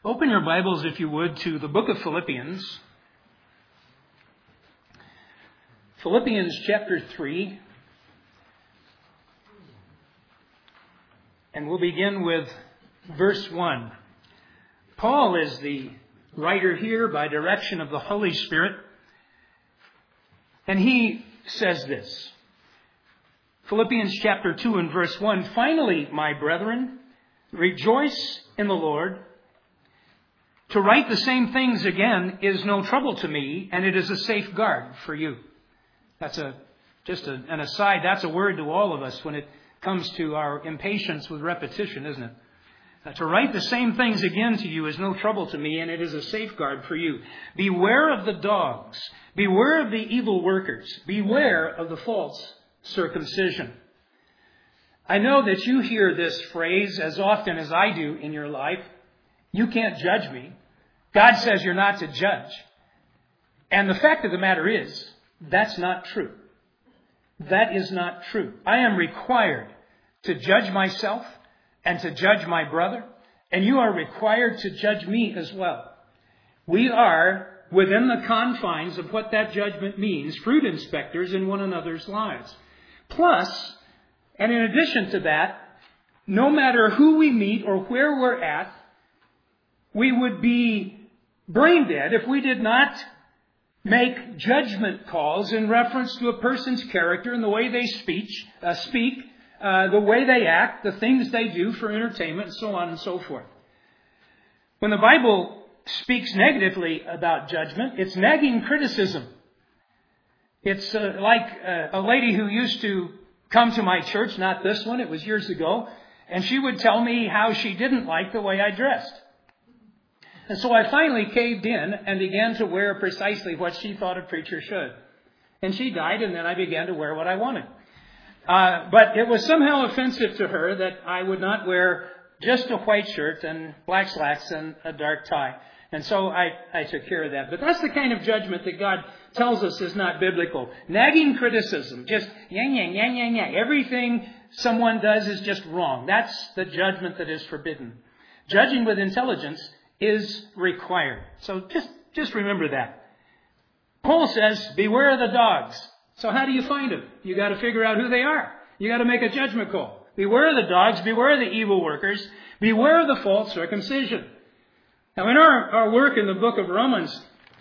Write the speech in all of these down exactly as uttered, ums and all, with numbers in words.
Open your Bibles, if you would, to the book of Philippians. Philippians chapter three. And we'll begin with verse one. Paul is the writer here by direction of the Holy Spirit. And he says this. Philippians chapter two and verse one. Finally, my brethren, rejoice in the Lord. To write the same things again is no trouble to me, and it is a safeguard for you. That's a just a, an aside. That's a word to all of us when it comes to our impatience with repetition, isn't it? Uh, to write the same things again to you is no trouble to me, and it is a safeguard for you. Beware of the dogs. Beware of the evil workers. Beware of the false circumcision. I know that you hear this phrase as often as I do in your life. You can't judge me. God says you're not to judge. And the fact of the matter is, that's not true. That is not true. I am required to judge myself and to judge my brother. And you are required to judge me as well. We are, within the confines of what that judgment means, fruit inspectors in one another's lives. Plus, and in addition to that, no matter who we meet or where we're at, we would be brain dead if we did not make judgment calls in reference to a person's character and the way they speech, uh, speak, uh, the way they act, the things they do for entertainment, and so on and so forth. When the Bible speaks negatively about judgment, it's nagging criticism. It's uh, like uh, a lady who used to come to my church, not this one, it was years ago, and she would tell me how she didn't like the way I dressed. And so I finally caved in and began to wear precisely what she thought a preacher should. And she died, and then I began to wear what I wanted. Uh, but it was somehow offensive to her that I would not wear just a white shirt and black slacks and a dark tie. And so I, I took care of that. But that's the kind of judgment that God tells us is not biblical. Nagging criticism, just yang, yang, yang, yang, yang. Everything someone does is just wrong. That's the judgment that is forbidden. Judging with intelligence is required. So just, just remember that. Paul says, beware of the dogs. So how do you find them? You got to figure out who they are. You got to make a judgment call. Beware of the dogs. Beware of the evil workers. Beware of the false circumcision. Now in our, our work in the book of Romans,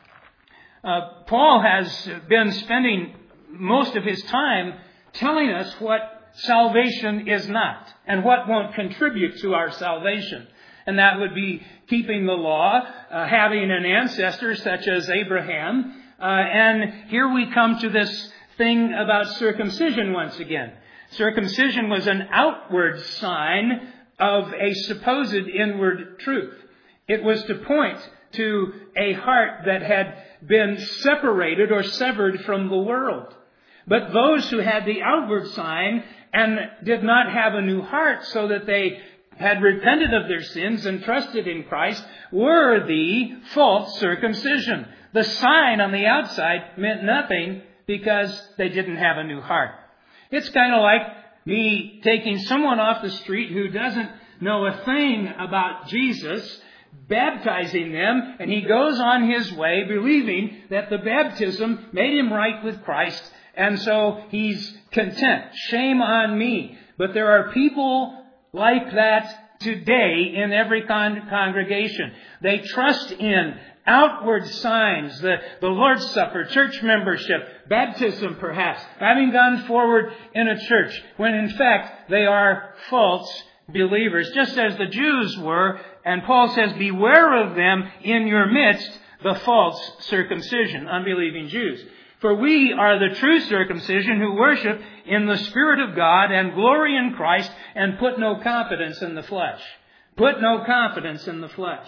uh, Paul has been spending most of his time telling us what salvation is not and what won't contribute to our salvation. And that would be keeping the law, uh, having an ancestor such as Abraham. Uh, and here we come to this thing about circumcision once again. Circumcision was an outward sign of a supposed inward truth. It was to point to a heart that had been separated or severed from the world. But those who had the outward sign and did not have a new heart so that they had repented of their sins and trusted in Christ were the false circumcision. The sign on the outside meant nothing because they didn't have a new heart. It's kind of like me taking someone off the street who doesn't know a thing about Jesus, baptizing them, and he goes on his way believing that the baptism made him right with Christ, and so he's content. Shame on me. But there are people like that today in every con- congregation. They trust in outward signs, the, the Lord's Supper, church membership, baptism perhaps, having gone forward in a church, when in fact they are false believers, just as the Jews were. And Paul says, beware of them in your midst, the false circumcision, unbelieving Jews. For we are the true circumcision who worship in the Spirit of God and glory in Christ and put no confidence in the flesh. Put no confidence in the flesh.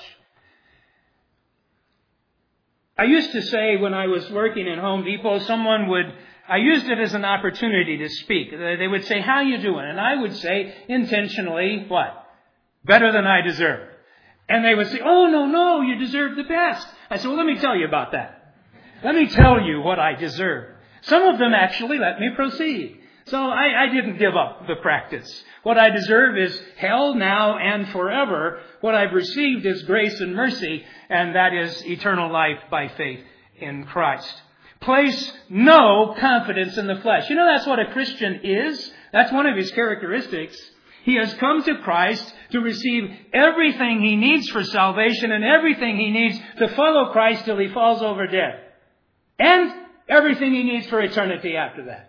I used to say when I was working in Home Depot, someone would, I used it as an opportunity to speak. They would say, how you doing? And I would say intentionally, what? Better than I deserve. And they would say, oh, no, no, you deserve the best. I said, well, let me tell you about that. Let me tell you what I deserve. Some of them actually let me proceed. So I, I didn't give up the practice. What I deserve is hell now and forever. What I've received is grace and mercy, and that is eternal life by faith in Christ. Place no confidence in the flesh. You know, that's what a Christian is. That's one of his characteristics. He has come to Christ to receive everything he needs for salvation and everything he needs to follow Christ till he falls over dead. And everything he needs for eternity after that.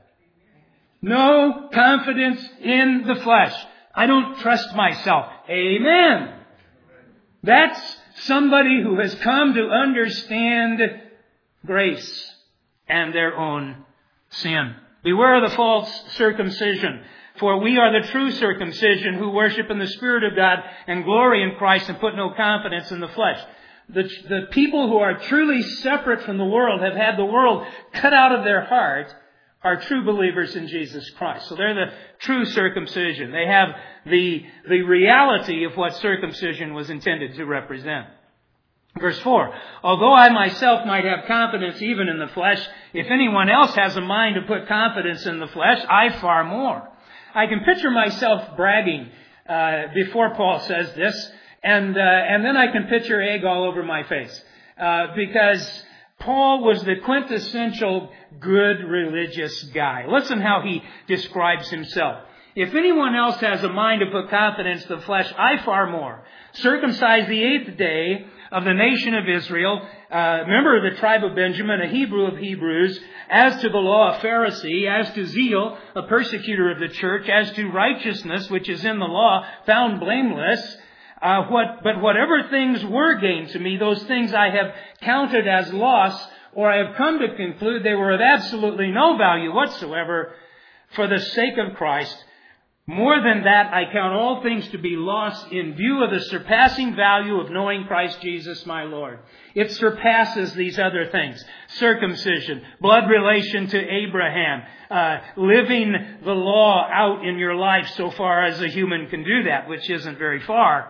No confidence in the flesh. I don't trust myself. Amen. That's somebody who has come to understand grace and their own sin. Beware of the false circumcision, for we are the true circumcision who worship in the Spirit of God and glory in Christ and put no confidence in the flesh. The, the people who are truly separate from the world, have had the world cut out of their heart, are true believers in Jesus Christ. So they're the true circumcision. They have the, the reality of what circumcision was intended to represent. Verse four, although I myself might have confidence even in the flesh, if anyone else has a mind to put confidence in the flesh, I far more. I can picture myself bragging uh, before Paul says this, and uh, and then I can picture egg all over my face. Uh, because Paul was the quintessential good religious guy. Listen how he describes himself. If anyone else has a mind to put confidence in the flesh, I far more. Circumcised the eighth day of the nation of Israel, uh, member of the tribe of Benjamin, a Hebrew of Hebrews, as to the law, a Pharisee, as to zeal, a persecutor of the church, as to righteousness, which is in the law, found blameless. Uh, what, but whatever things were gained to me, those things I have counted as loss, or I have come to conclude they were of absolutely no value whatsoever for the sake of Christ. More than that, I count all things to be lost in view of the surpassing value of knowing Christ Jesus my Lord. It surpasses these other things. Circumcision, blood relation to Abraham, uh, living the law out in your life so far as a human can do that, which isn't very far.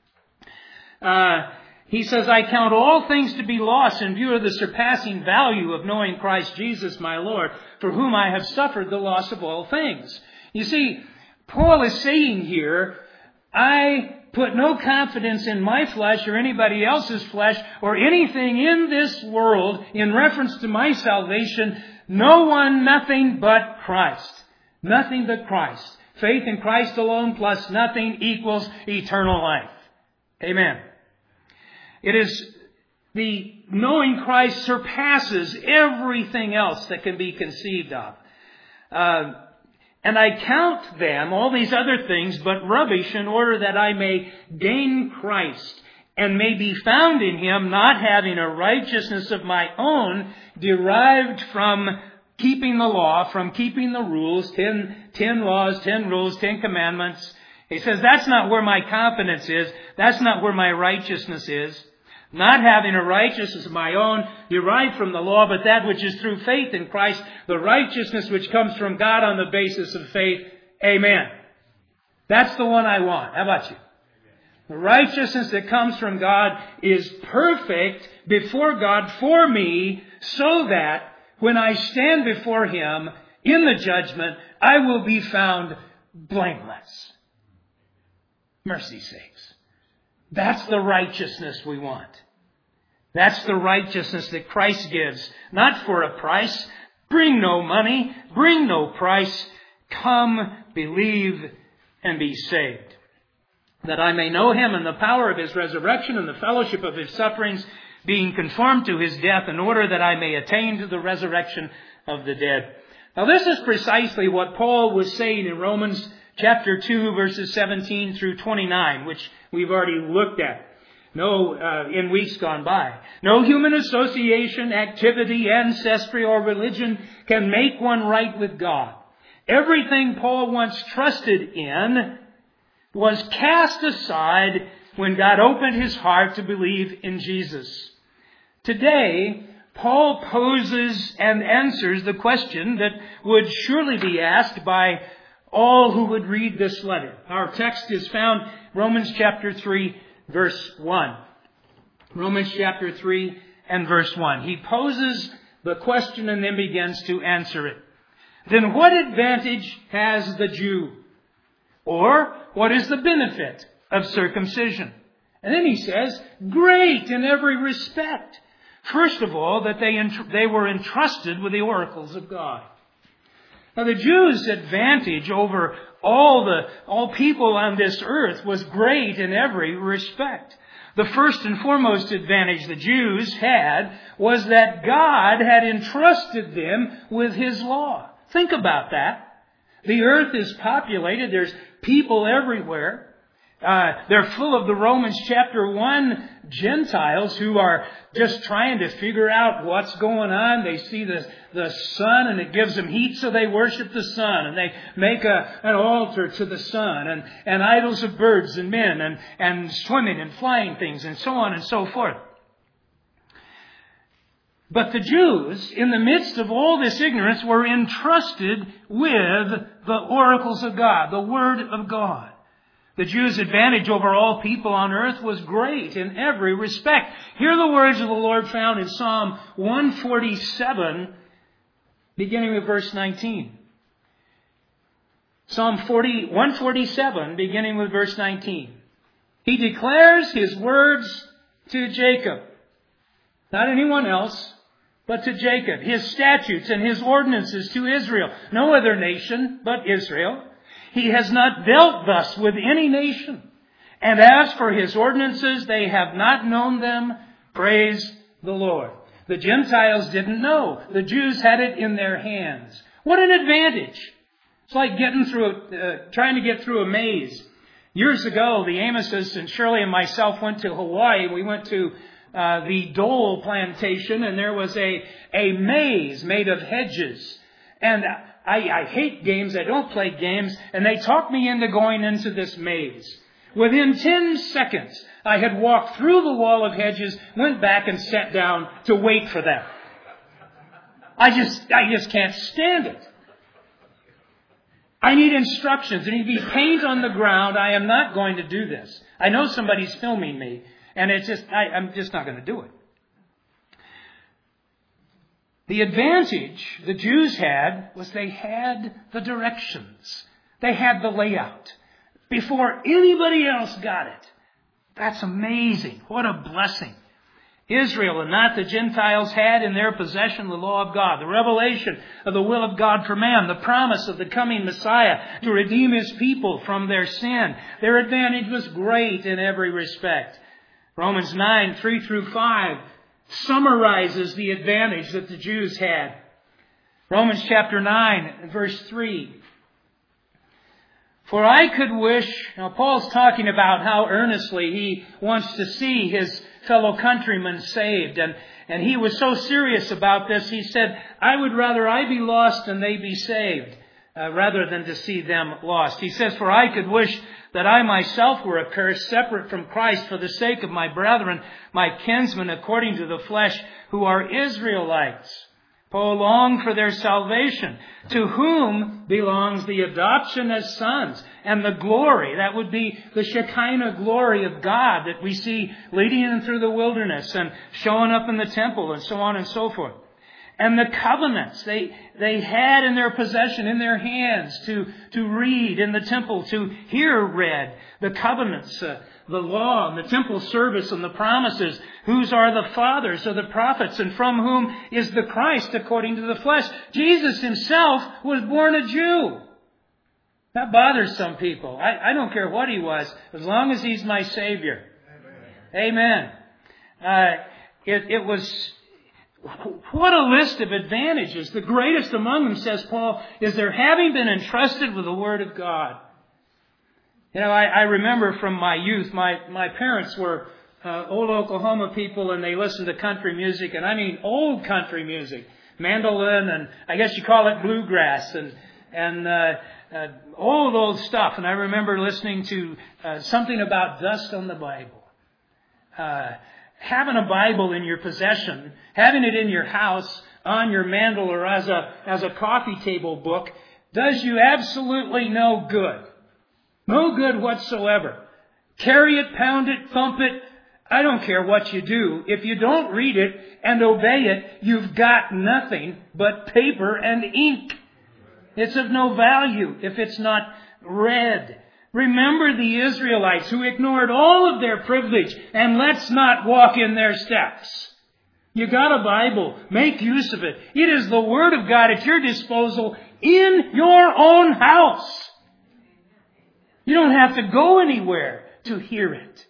Uh, he says, I count all things to be lost in view of the surpassing value of knowing Christ Jesus my Lord, for whom I have suffered the loss of all things. You see, Paul is saying here, I put no confidence in my flesh or anybody else's flesh or anything in this world in reference to my salvation. No one, nothing but Christ. Nothing but Christ. Faith in Christ alone plus nothing equals eternal life. Amen. It is the knowing Christ surpasses everything else that can be conceived of. Uh, And I count them, all these other things, but rubbish in order that I may gain Christ and may be found in Him, not having a righteousness of my own derived from keeping the law, from keeping the rules, ten, ten laws, ten rules, ten commandments. He says that's not where my confidence is. That's not where my righteousness is. Not having a righteousness of my own derived from the law, but that which is through faith in Christ, the righteousness which comes from God on the basis of faith. Amen. That's the one I want. How about you? The righteousness that comes from God is perfect before God for me, so that when I stand before Him in the judgment, I will be found blameless. Mercy sakes. That's the righteousness we want. That's the righteousness that Christ gives. Not for a price. Bring no money. Bring no price. Come, believe, and be saved. That I may know Him and the power of His resurrection and the fellowship of His sufferings, being conformed to His death, in order that I may attain to the resurrection of the dead. Now this is precisely what Paul was saying in Romans chapter two, verses seventeen through twenty-nine, which we've already looked at. No, uh, in weeks gone by. No human association, activity, ancestry, or religion can make one right with God. Everything Paul once trusted in was cast aside when God opened his heart to believe in Jesus. Today, Paul poses and answers the question that would surely be asked by all who would read this letter. Our text is found Romans chapter three, verse one. Romans chapter three and verse one. He poses the question and then begins to answer it. then what advantage has the Jew? Or what is the benefit of circumcision? And then he says, great in every respect. First of all, that they, they were entrusted with the oracles of God. Now the Jews' advantage over all the all people on this earth was great in every respect. The first and foremost advantage the Jews had was that God had entrusted them with His law. Think about that. The earth is populated. There's people everywhere. Uh, they're full of the Romans chapter one Gentiles who are just trying to figure out what's going on. They see the, the sun and it gives them heat, so they worship the sun. And they make a, an altar to the sun and, and idols of birds and men and, and swimming and flying things and so on and so forth. But the Jews, in the midst of all this ignorance, were entrusted with the oracles of God, the Word of God. The Jews' advantage over all people on earth was great in every respect. Hear the words of the Lord found in Psalm one forty-seven, beginning with verse nineteen. Psalm one forty-seven, beginning with verse nineteen. He declares His words to Jacob. Not anyone else, but to Jacob. His statutes and His ordinances to Israel. No other nation but Israel. He has not dealt thus with any nation. And as for His ordinances, they have not known them. Praise the Lord. The Gentiles didn't know. The Jews had it in their hands. What an advantage. It's like getting through, a, uh, trying to get through a maze. Years ago, the Amoses and Shirley and myself went to Hawaii. We went to uh, the Dole Plantation, and there was a, a maze made of hedges. And I, I hate games. I don't play games. And they talked me into going into this maze. Within ten seconds, I had walked through the wall of hedges, went back and sat down to wait for them. I just, I just can't stand it. I need instructions. There need to be paint on the ground. I am not going to do this. I know somebody's filming me, and it's just, I, I'm just not going to do it. The advantage the Jews had was they had the directions. They had the layout before anybody else got it. That's amazing. What a blessing. Israel and not the Gentiles had in their possession the law of God, the revelation of the will of God for man, the promise of the coming Messiah to redeem His people from their sin. Their advantage was great in every respect. Romans nine, three through five summarizes the advantage that the Jews had. Romans chapter nine, verse three. For I could wish, now Paul's talking about how earnestly he wants to see his fellow countrymen saved. And, and he was so serious about this, he said, I would rather I be lost than they be saved, uh, rather than to see them lost. He says, for I could wish that I myself were accursed, separate from Christ, for the sake of my brethren, my kinsmen, according to the flesh, who are Israelites. Paul longed for their salvation, to whom belongs the adoption as sons and the glory. That would be the Shekinah glory of God that we see leading them through the wilderness and showing up in the temple and so on and so forth. And the covenants they they had in their possession, in their hands, to, to read in the temple, to hear read. The covenants, uh, the law, and the temple service, and the promises. Whose are the fathers of the prophets, and from whom is the Christ according to the flesh. Jesus Himself was born a Jew. That bothers some people. I, I don't care what He was, as long as He's my Savior. Amen. Amen. Uh, it, it was... What a list of advantages. The greatest among them, says Paul, is their having been entrusted with the Word of God. You know, I, I remember from my youth, my, my parents were uh, old Oklahoma people, and they listened to country music, and I mean old country music. Mandolin, and I guess you call it bluegrass, and, and uh, uh, old, old stuff. And I remember listening to uh, something about dust on the Bible. Uh Having a Bible in your possession, having it in your house, on your mantle, or as a as a coffee table book, does you absolutely no good. No good whatsoever. Carry it, pound it, thump it. I don't care what you do. If you don't read it and obey it, you've got nothing but paper and ink. It's of no value if it's not read. Remember the Israelites who ignored all of their privilege, and let's not walk in their steps. You got a Bible. Make use of it. It is the Word of God at your disposal in your own house. You don't have to go anywhere to hear it.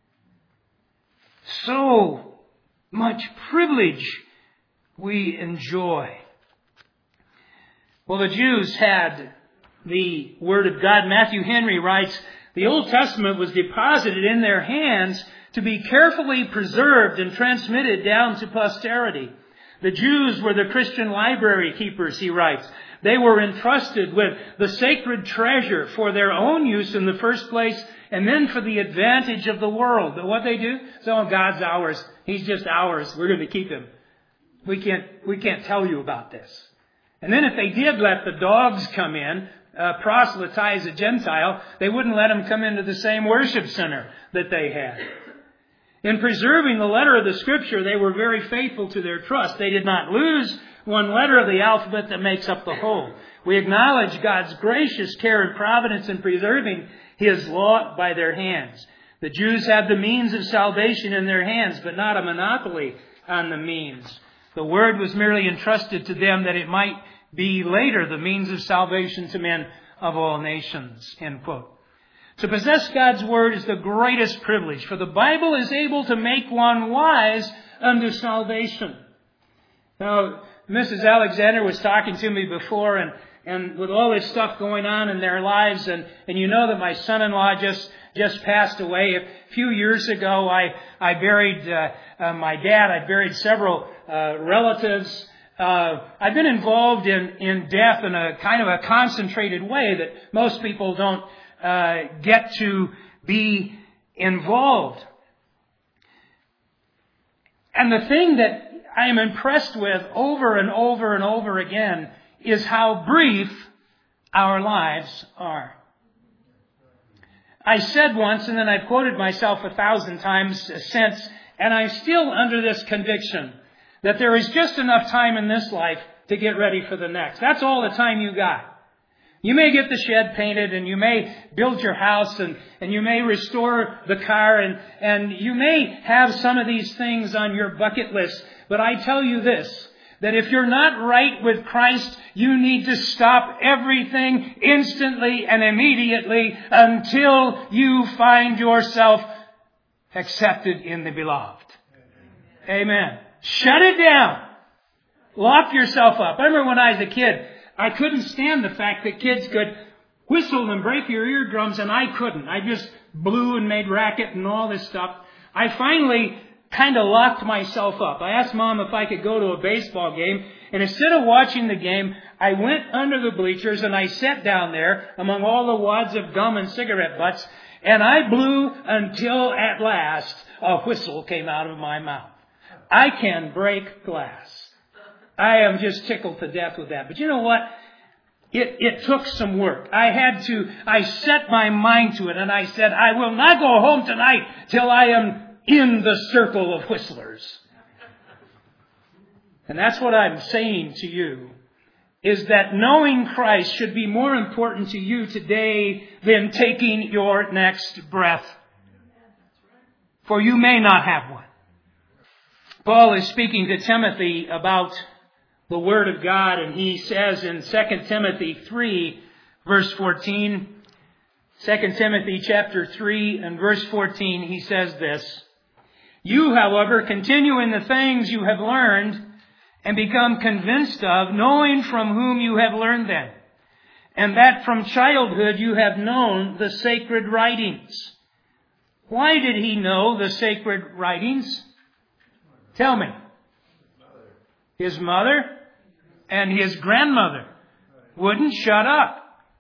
So much privilege we enjoy. Well, the Jews had the Word of God. Matthew Henry writes, the Old Testament was deposited in their hands to be carefully preserved and transmitted down to posterity. The Jews were the Christian library keepers, he writes. They were entrusted with the sacred treasure for their own use in the first place, and then for the advantage of the world. But what they do? So God's ours. He's just ours. We're going to keep him. We can't, we can't tell you about this. And then if they did let the dogs come in, uh, proselytize a Gentile, they wouldn't let them come into the same worship center that they had. In preserving the letter of the Scripture, they were very faithful to their trust. They did not lose one letter of the alphabet that makes up the whole. We acknowledge God's gracious care and providence in preserving His law by their hands. The Jews had the means of salvation in their hands, but not a monopoly on the means. The Word was merely entrusted to them that it might be later the means of salvation to men of all nations. End quote. To possess God's Word is the greatest privilege, for the Bible is able to make one wise unto salvation. Now, Missus Alexander was talking to me before, and, and with all this stuff going on in their lives, and, and you know that my son-in-law just, just passed away. A few years ago, I, I buried uh, uh, my dad. I buried several uh, relatives. Uh, I've been involved in, in death in a kind of a concentrated way that most people don't Uh, get to be involved. And the thing that I am impressed with over and over and over again is how brief our lives are. I said once, and then I've quoted myself a thousand times since, and I'm still under this conviction that there is just enough time in this life to get ready for the next. That's all the time you got. You may get the shed painted, and you may build your house, and, and you may restore the car, and, and you may have some of these things on your bucket list. But I tell you this, that if you're not right with Christ, you need to stop everything instantly and immediately until you find yourself accepted in the beloved. Amen. Shut it down. Lock yourself up. I remember when I was a kid, I couldn't stand the fact that kids could whistle and break your eardrums, and I couldn't. I just blew and made racket and all this stuff. I finally kind of locked myself up. I asked Mom if I could go to a baseball game, and instead of watching the game, I went under the bleachers and I sat down there among all the wads of gum and cigarette butts, and I blew until at last a whistle came out of my mouth. I can break glass. I am just tickled to death with that. But you know what? It, it took some work. I had to, I set my mind to it, and I said, I will not go home tonight till I am in the circle of whistlers. And that's what I'm saying to you, is that knowing Christ should be more important to you today than taking your next breath. For you may not have one. Paul is speaking to Timothy about the Word of God, and he says in Second Timothy three, verse fourteen, Second Timothy chapter three and verse fourteen, he says this, You, however, continue in the things you have learned and become convinced of, knowing from whom you have learned them, and that from childhood you have known the sacred writings. Why did he know the sacred writings? Tell me. His mother and his grandmother wouldn't shut up.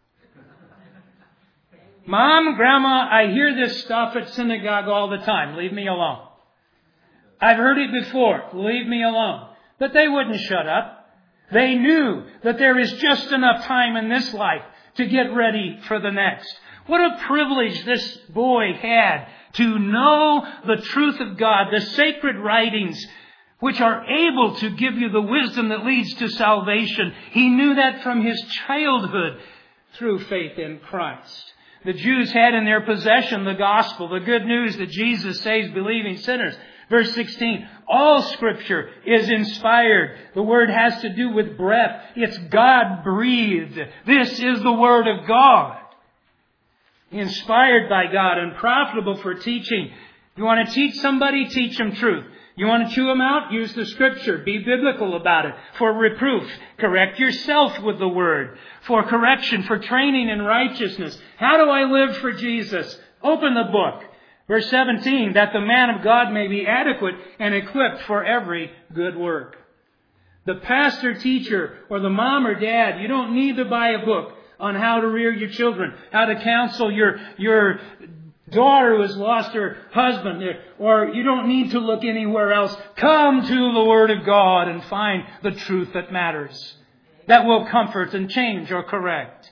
Mom, Grandma, I hear this stuff at synagogue all the time. Leave me alone. I've heard it before. Leave me alone. But they wouldn't shut up. They knew that there is just enough time in this life to get ready for the next. What a privilege this boy had to know the truth of God, the sacred writings, which are able to give you the wisdom that leads to salvation. He knew that from his childhood through faith in Christ. The Jews had in their possession the gospel, the good news that Jesus saves believing sinners. Verse sixteen, all Scripture is inspired. The Word has to do with breath. It's God-breathed. This is the Word of God. Inspired by God and profitable for teaching. You want to teach somebody? Teach them truth. You want to chew them out? Use the Scripture. Be biblical about it. For reproof, correct yourself with the Word. For correction, for training in righteousness. How do I live for Jesus? Open the book. Verse seventeen, that the man of God may be adequate and equipped for every good work. The pastor, teacher, or the mom or dad, you don't need to buy a book on how to rear your children, how to counsel your, your daughter who has lost her husband, or you don't need to look anywhere else. Come to the Word of God and find the truth that matters, that will comfort and change or correct.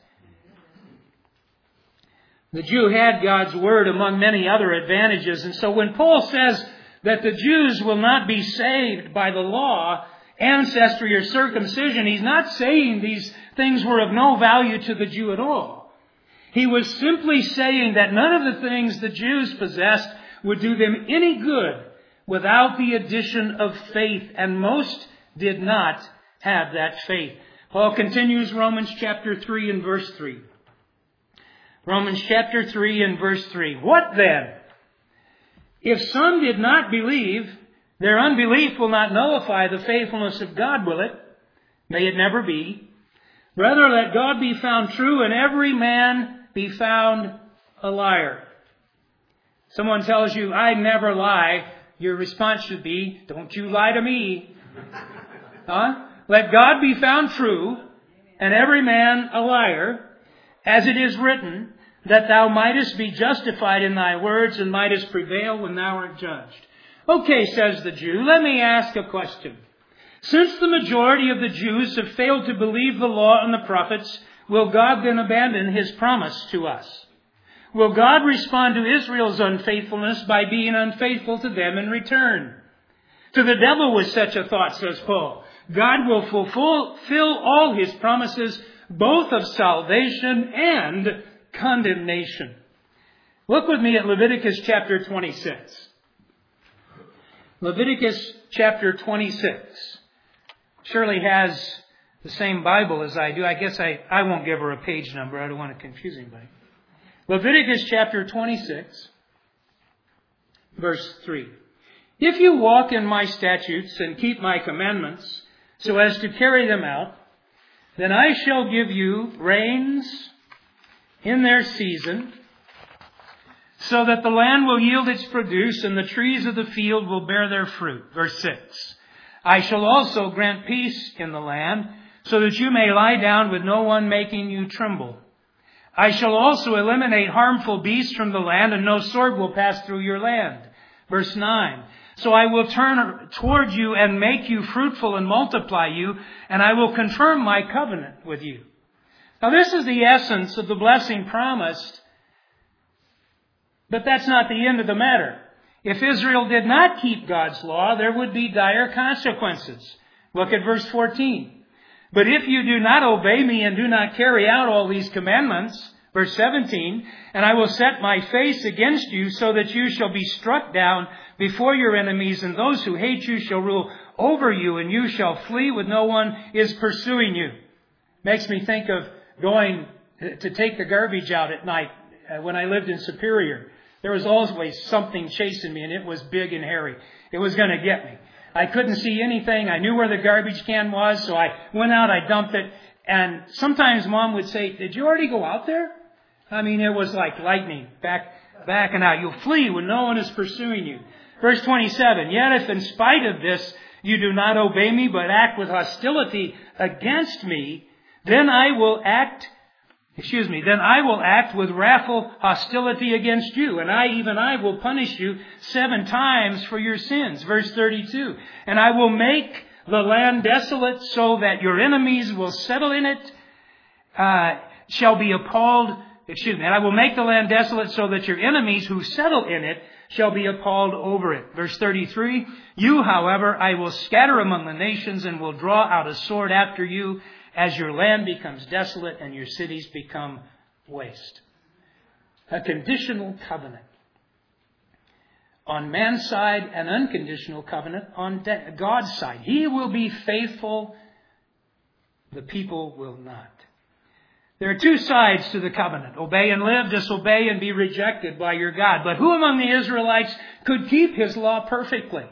The Jew had God's Word among many other advantages. And so when Paul says that the Jews will not be saved by the law, ancestry, or circumcision, he's not saying these things were of no value to the Jew at all. He was simply saying that none of the things the Jews possessed would do them any good without the addition of faith. And most did not have that faith. Paul continues Romans chapter three and verse three. Romans chapter three and verse three. What then? If some did not believe, their unbelief will not nullify the faithfulness of God, will it? May it never be. Rather, let God be found true and every man be found a liar. Someone tells you, I never lie. Your response should be, don't you lie to me. Huh? Let God be found true and every man a liar, as it is written, that thou mightest be justified in thy words and mightest prevail when thou art judged. Okay, says the Jew, let me ask a question. Since the majority of the Jews have failed to believe the law and the prophets, will God then abandon His promise to us? Will God respond to Israel's unfaithfulness by being unfaithful to them in return? To the devil with such a thought, says Paul. God will fulfill all His promises, both of salvation and condemnation. Look with me at Leviticus chapter twenty-six. Leviticus chapter twenty-six. Shirley has the same Bible as I do. I guess I, I won't give her a page number. I don't want to confuse anybody. Leviticus chapter twenty-six, verse three. If you walk in my statutes and keep my commandments so as to carry them out, then I shall give you rains in their season, so that the land will yield its produce and the trees of the field will bear their fruit. Verse six. I shall also grant peace in the land, so that you may lie down with no one making you tremble. I shall also eliminate harmful beasts from the land, and no sword will pass through your land. Verse nine. So I will turn toward you and make you fruitful and multiply you, and I will confirm my covenant with you. Now this is the essence of the blessing promised, but that's not the end of the matter. If Israel did not keep God's law, there would be dire consequences. Look at verse fourteen. But if you do not obey me and do not carry out all these commandments, verse seventeen, and I will set my face against you so that you shall be struck down before your enemies, and those who hate you shall rule over you, and you shall flee when no one is pursuing you. Makes me think of going to take the garbage out at night when I lived in Superior. There was always something chasing me, and it was big and hairy. It was going to get me. I couldn't see anything. I knew where the garbage can was, so I went out, I dumped it, and sometimes Mom would say, did you already go out there? I mean, it was like lightning, back, back and out. You'll flee when no one is pursuing you. Verse twenty-seven, yet if in spite of this you do not obey me, but act with hostility against me, then I will act Excuse me, then I will act with wrathful hostility against you, and I, even I, will punish you seven times for your sins. Verse thirty-two, and I will make the land desolate so that your enemies will settle in it, uh, shall be appalled, excuse me, and I will make the land desolate so that your enemies who settle in it shall be appalled over it. Verse thirty-three, you, however, I will scatter among the nations and will draw out a sword after you as your land becomes desolate and your cities become waste. A conditional covenant on man's side, an unconditional covenant on God's side. He will be faithful. The people will not. There are two sides to the covenant. Obey and live, disobey and be rejected by your God. But who among the Israelites could keep His law perfectly?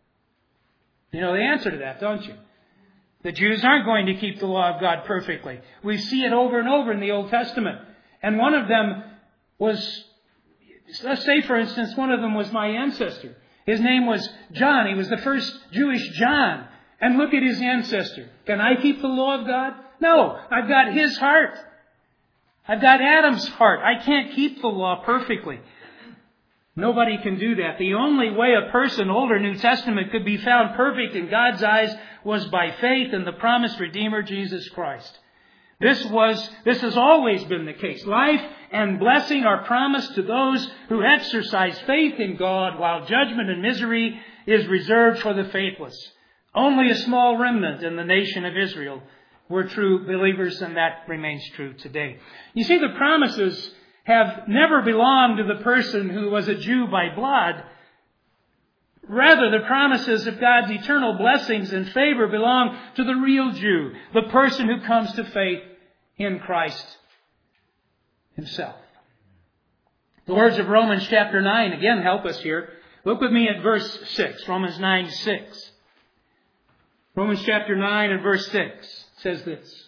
You know the answer to that, don't you? The Jews aren't going to keep the law of God perfectly. We see it over and over in the Old Testament. And one of them was, let's say for instance, one of them was my ancestor. His name was John. He was the first Jewish John. And look at his ancestor. Can I keep the law of God? No, I've got his heart. I've got Adam's heart. I can't keep the law perfectly. Nobody can do that. The only way a person, Old or New Testament, could be found perfect in God's eyes was by faith in the promised Redeemer, Jesus Christ. This was, this has always been the case. Life and blessing are promised to those who exercise faith in God, while judgment and misery is reserved for the faithless. Only a small remnant in the nation of Israel were true believers, and that remains true today. You see, the promises have never belonged to the person who was a Jew by blood. Rather, the promises of God's eternal blessings and favor belong to the real Jew, the person who comes to faith in Christ Himself. The words of Romans chapter nine again help us here. Look with me at verse six, Romans nine six. Romans chapter nine and verse six says this.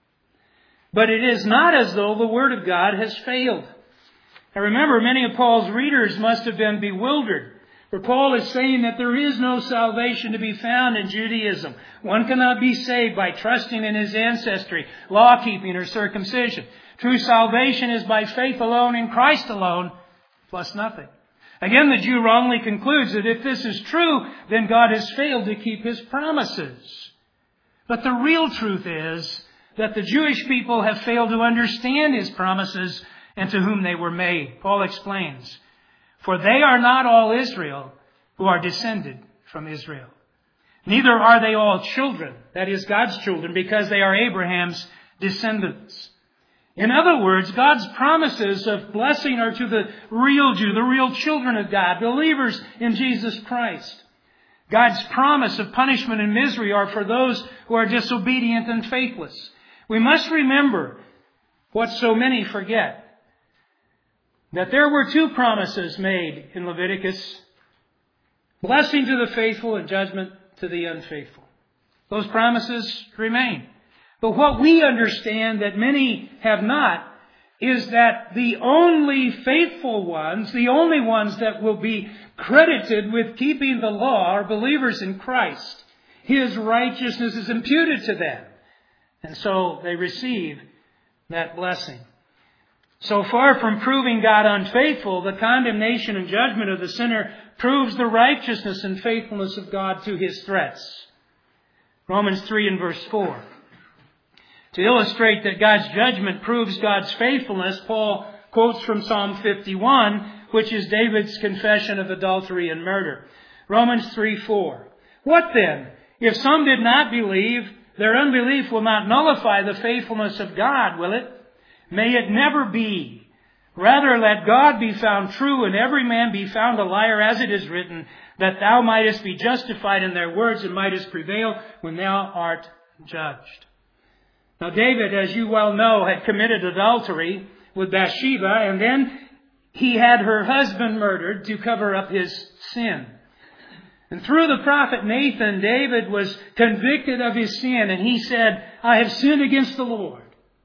But it is not as though the Word of God has failed. Now remember, many of Paul's readers must have been bewildered. For Paul is saying that there is no salvation to be found in Judaism. One cannot be saved by trusting in his ancestry, law-keeping, or circumcision. True salvation is by faith alone in Christ alone, plus nothing. Again, the Jew wrongly concludes that if this is true, then God has failed to keep His promises. But the real truth is that the Jewish people have failed to understand His promises and to whom they were made. Paul explains, for they are not all Israel who are descended from Israel. Neither are they all children, that is, God's children, because they are Abraham's descendants. In other words, God's promises of blessing are to the real Jew, the real children of God, believers in Jesus Christ. God's promise of punishment and misery are for those who are disobedient and faithless. We must remember what so many forget, that there were two promises made in Leviticus: blessing to the faithful and judgment to the unfaithful. Those promises remain. But what we understand that many have not is that the only faithful ones, the only ones that will be credited with keeping the law, are believers in Christ. His righteousness is imputed to them. And so they receive that blessing. So far from proving God unfaithful, the condemnation and judgment of the sinner proves the righteousness and faithfulness of God to His threats. Romans three and verse four. To illustrate that God's judgment proves God's faithfulness, Paul quotes from Psalm fifty-one, which is David's confession of adultery and murder. Romans three four. What then? If some did not believe, their unbelief will not nullify the faithfulness of God, will it? May it never be. Rather, let God be found true and every man be found a liar, as it is written, that thou mightest be justified in their words and mightest prevail when thou art judged. Now David, as you well know, had committed adultery with Bathsheba, and then he had her husband murdered to cover up his sin. And through the prophet Nathan, David was convicted of his sin, and he said, I have sinned against the Lord.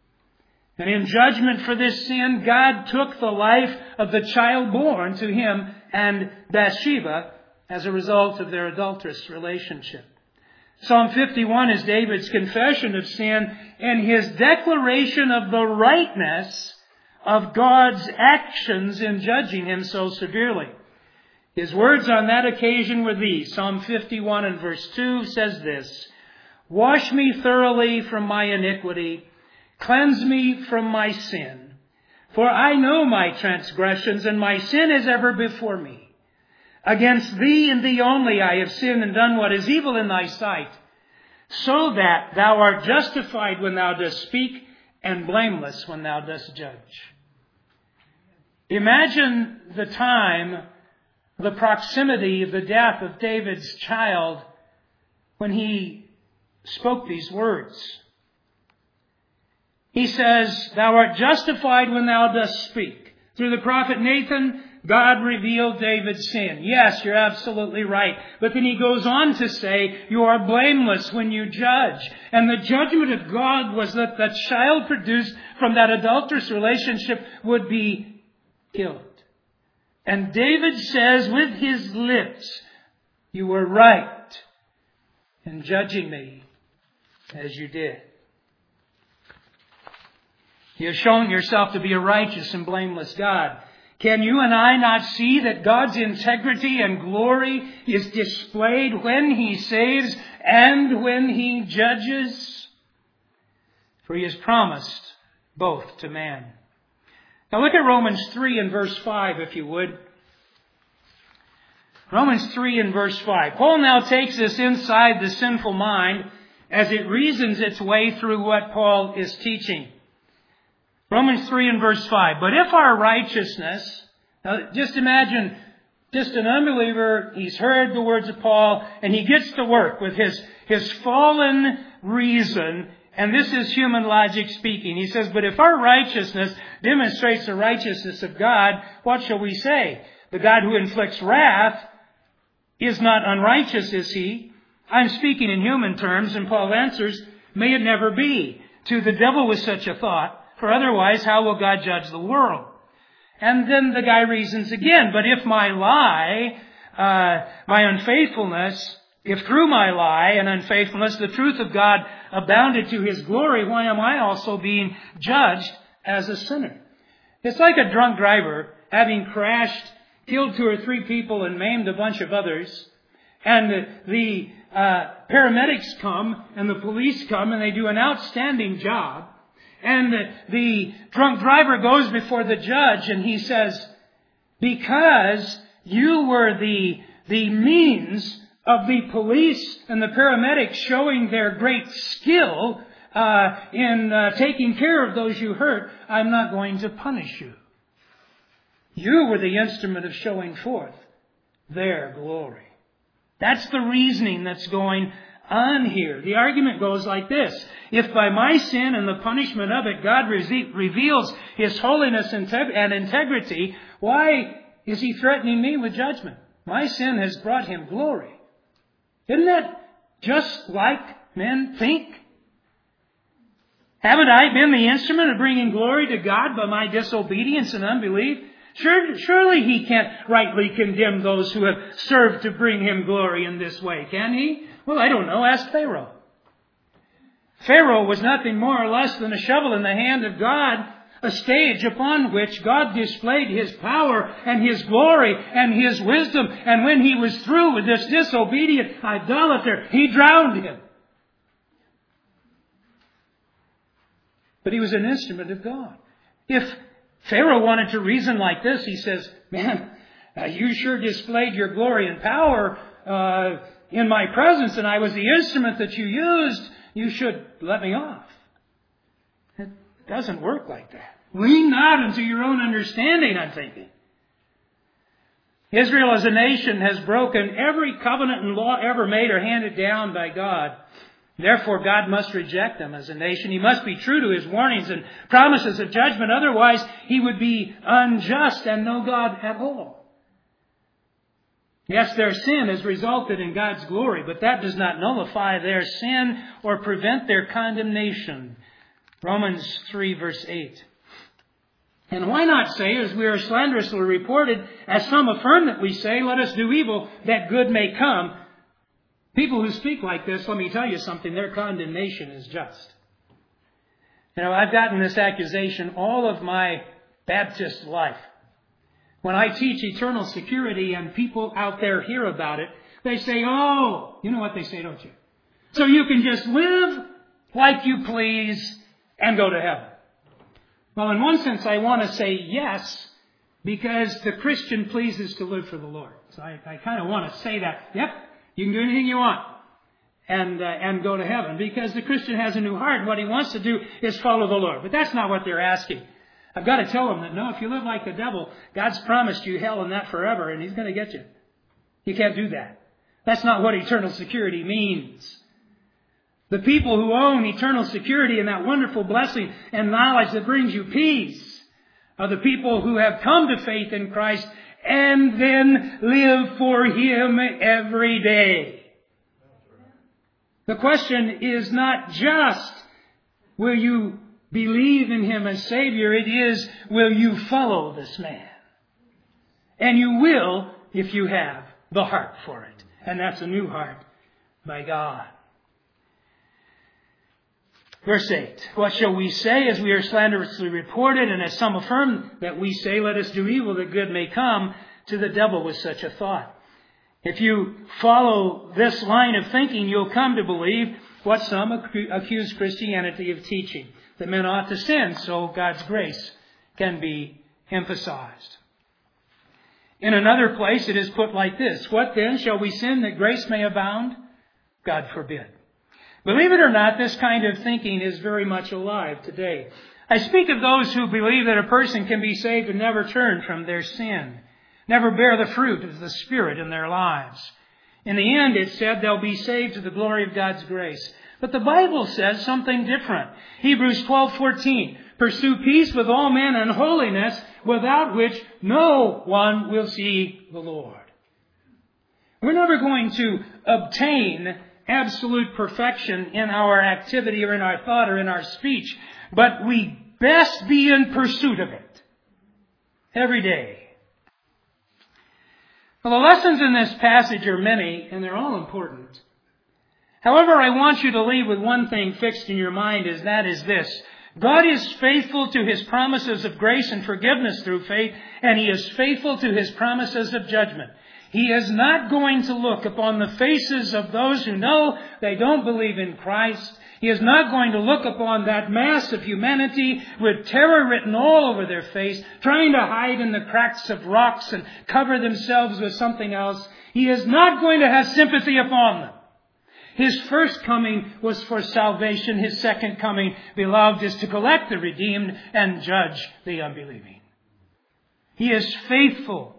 And in judgment for this sin, God took the life of the child born to him and Bathsheba as a result of their adulterous relationship. Psalm fifty-one is David's confession of sin and his declaration of the rightness of God's actions in judging him so severely. His words on that occasion were these. Psalm fifty-one and verse two says this, Wash me thoroughly from my iniquity, cleanse me from my sin. For I know my transgressions, and my sin is ever before me. Against thee and thee only I have sinned and done what is evil in thy sight, so that thou art justified when thou dost speak and blameless when thou dost judge. Imagine the time, the proximity of the death of David's child when he spoke these words. He says, thou art justified when thou dost speak. Through the prophet Nathan, God revealed David's sin. Yes, you're absolutely right. But then he goes on to say, you are blameless when you judge. And the judgment of God was that the child produced from that adulterous relationship would be killed. And David says with his lips, you were right in judging me as you did. You have shown yourself to be a righteous and blameless God. Can you and I not see that God's integrity and glory is displayed when He saves and when He judges? For He has promised both to man. Now look at Romans three and verse five, if you would. Romans three and verse five. Paul now takes us inside the sinful mind as it reasons its way through what Paul is teaching. Romans three and verse five. But if our righteousness, now just imagine just an unbeliever, he's heard the words of Paul, and he gets to work with his, his fallen reason, and this is human logic speaking. He says, but if our righteousness demonstrates the righteousness of God, what shall we say? The God who inflicts wrath is not unrighteous, is He? I'm speaking in human terms, and Paul answers, may it never be. To the devil with such a thought, for otherwise how will God judge the world? And then the guy reasons again, but if my lie, uh, my unfaithfulness, if through my lie and unfaithfulness the truth of God abounded to His glory, why am I also being judged as a sinner? It's like a drunk driver having crashed, killed two or three people and maimed a bunch of others. And the, the uh, paramedics come and the police come and they do an outstanding job. And the, the drunk driver goes before the judge and he says, because you were the, the means of the police and the paramedics showing their great skill uh, in uh, taking care of those you hurt, I'm not going to punish you. You were the instrument of showing forth their glory. That's the reasoning that's going on here. The argument goes like this. If by my sin and the punishment of it God re- reveals His holiness and integrity, why is He threatening me with judgment? My sin has brought Him glory. Isn't that just like men think? Haven't I been the instrument of bringing glory to God by my disobedience and unbelief? Sure, surely He can't rightly condemn those who have served to bring Him glory in this way, can He? Well, I don't know. Ask Pharaoh. Pharaoh was nothing more or less than a shovel in the hand of God, a stage upon which God displayed His power and His glory and His wisdom. And when He was through with this disobedient idolater, He drowned him. But he was an instrument of God. If Pharaoh wanted to reason like this, he says, man, uh, you sure displayed your glory and power uh, in my presence, and I was the instrument that you used. You should let me off. It doesn't work like that. Lean not into your own understanding, I'm thinking. Israel as a nation has broken every covenant and law ever made or handed down by God. Therefore, God must reject them as a nation. He must be true to His warnings and promises of judgment. Otherwise, He would be unjust and no God at all. Yes, their sin has resulted in God's glory, but that does not nullify their sin or prevent their condemnation. Romans three, verse eight. And why not say, as we are slanderously reported, as some affirm that we say, let us do evil, that good may come. People who speak like this, let me tell you something, their condemnation is just. You know, I've gotten this accusation all of my Baptist life. When I teach eternal security and people out there hear about it, they say, oh, you know what they say, don't you? So you can just live like you please and go to heaven. Well, in one sense, I want to say yes, Because the Christian pleases to live for the Lord. So I, I kind of want to say that. Yep, you can do anything you want and uh, and go to heaven. Because the Christian has a new heart. And what he wants to do is follow the Lord. But that's not what they're asking. I've got to tell them that, no, if you live like the devil, God's promised you hell and that forever, and He's going to get you. You can't do that. That's not what eternal security means. The people who own eternal security and that wonderful blessing and knowledge that brings you peace are the people who have come to faith in Christ and then live for Him every day. The question is not just, will you believe in Him as Savior? It is, will you follow this man? And you will if you have the heart for it. And that's a new heart by God. Verse eight, what shall we say as we are slanderously reported, and as some affirm that we say, let us do evil that good may come? To the devil with such a thought. If you follow this line of thinking, you'll come to believe what some accuse Christianity of teaching, that men ought to sin so God's grace can be emphasized. In another place it is put like this, what then, shall we sin that grace may abound? God forbid. Believe it or not, this kind of thinking is very much alive today. I speak of those who believe that a person can be saved and never turn from their sin, never bear the fruit of the Spirit in their lives. In the end, it said they'll be saved to the glory of God's grace. But the Bible says something different. Hebrews twelve fourteen, pursue peace with all men and holiness, without which no one will see the Lord. We're never going to obtain absolute perfection in our activity or in our thought or in our speech, but we best be in pursuit of it every day. Well, the lessons in this passage are many, and they're all important. However, I want you to leave with one thing fixed in your mind, is that is this. God is faithful to His promises of grace and forgiveness through faith, and He is faithful to His promises of judgment. He is not going to look upon the faces of those who know they don't believe in Christ. He is not going to look upon that mass of humanity with terror written all over their face, trying to hide in the cracks of rocks and cover themselves with something else. He is not going to have sympathy upon them. His first coming was for salvation. His second coming, beloved, is to collect the redeemed and judge the unbelieving. He is faithful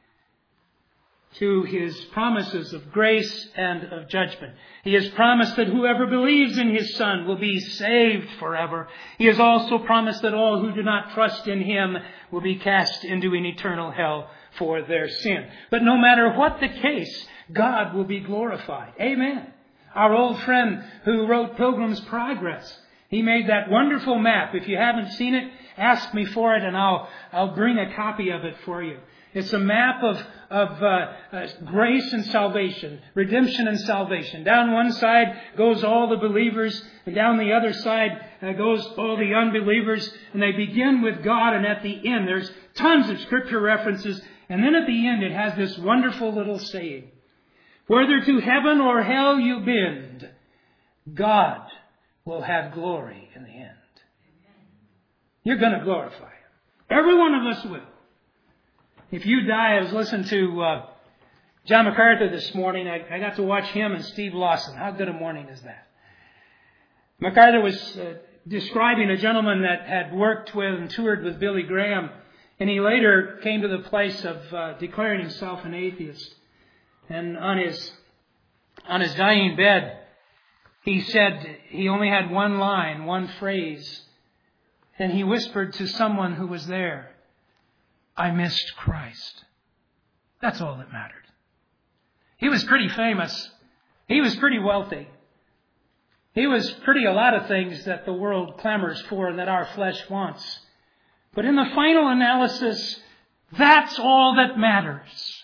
to His promises of grace and of judgment. He has promised that whoever believes in His Son will be saved forever. He has also promised that all who do not trust in Him will be cast into an eternal hell for their sin. But no matter what the case, God will be glorified. Amen. Our old friend who wrote Pilgrim's Progress, he made that wonderful map. If you haven't seen it, ask me for it and I'll, I'll bring a copy of it for you. It's a map of, of uh, uh, grace and salvation, redemption and salvation. Down one side goes all the believers, and down the other side uh, goes all the unbelievers. And they begin with God, and at the end there's tons of scripture references. And then at the end it has this wonderful little saying, whether to heaven or hell you bend, God will have glory in the end. You're going to glorify Him. Every one of us will. If you die, I was listening to uh, John MacArthur this morning. I, I got to watch him and Steve Lawson. How good a morning is that? MacArthur was uh, describing a gentleman that had worked with and toured with Billy Graham. And he later came to the place of uh, declaring himself an atheist. And on his, on his dying bed, he said he only had one line, one phrase. And he whispered to someone who was there, I missed Christ. That's all that mattered. He was pretty famous. He was pretty wealthy. He was pretty a lot of things that the world clamors for and that our flesh wants. But in the final analysis, that's all that matters.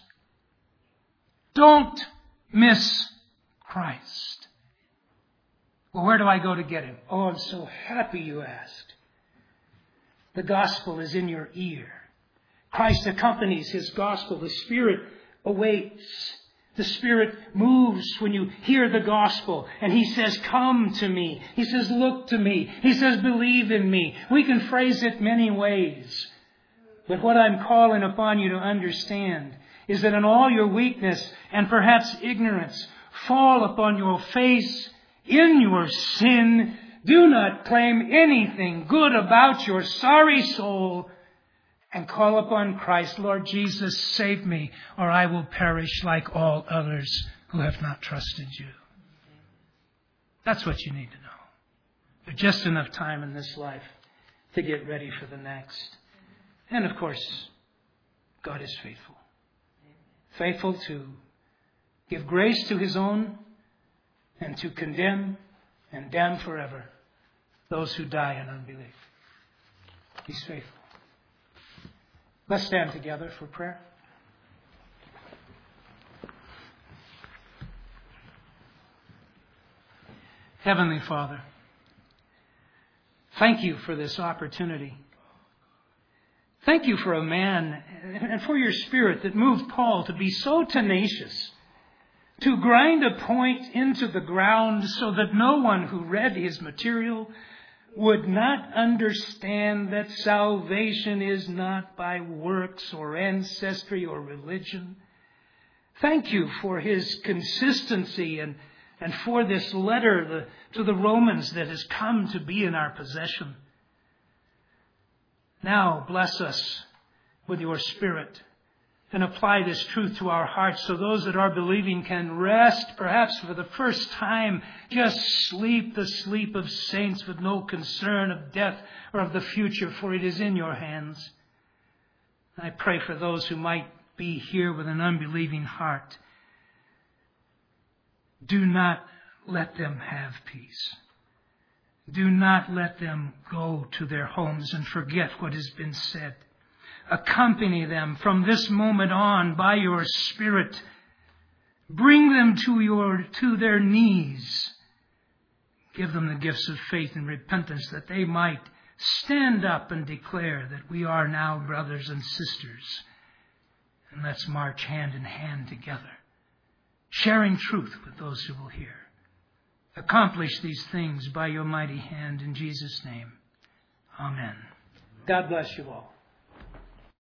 Don't miss Christ. Well, where do I go to get Him? Oh, I'm so happy you asked. The gospel is in your ear. Christ accompanies His gospel. The Spirit awaits. The Spirit moves when you hear the gospel. And He says, come to me. He says, look to me. He says, believe in me. We can phrase it many ways. But what I'm calling upon you to understand is that in all your weakness and perhaps ignorance, fall upon your face in your sin. Do not claim anything good about your sorry soul, and call upon Christ. Lord Jesus, save me, or I will perish like all others who have not trusted you. That's what you need to know. There's just enough time in this life to get ready for the next. And of course, God is faithful. Faithful to give grace to His own and to condemn and damn forever those who die in unbelief. He's faithful. Let's stand together for prayer. Heavenly Father, thank you for this opportunity. Thank you for a man and for your Spirit that moved Paul to be so tenacious, to grind a point into the ground so that no one who read his material would not understand that salvation is not by works or ancestry or religion. Thank you for his consistency and, and for this letter the, to the Romans that has come to be in our possession. Now bless us with your Spirit and apply this truth to our hearts so those that are believing can rest, perhaps for the first time, just sleep the sleep of saints with no concern of death or of the future, for it is in your hands. I pray for those who might be here with an unbelieving heart. Do not let them have peace. Do not let them go to their homes and forget what has been said. Accompany them from this moment on by your Spirit. Bring them to your to their knees. Give them the gifts of faith and repentance that they might stand up and declare that we are now brothers and sisters. And let's march hand in hand together, sharing truth with those who will hear. Accomplish these things by your mighty hand in Jesus' name. Amen. God bless you all.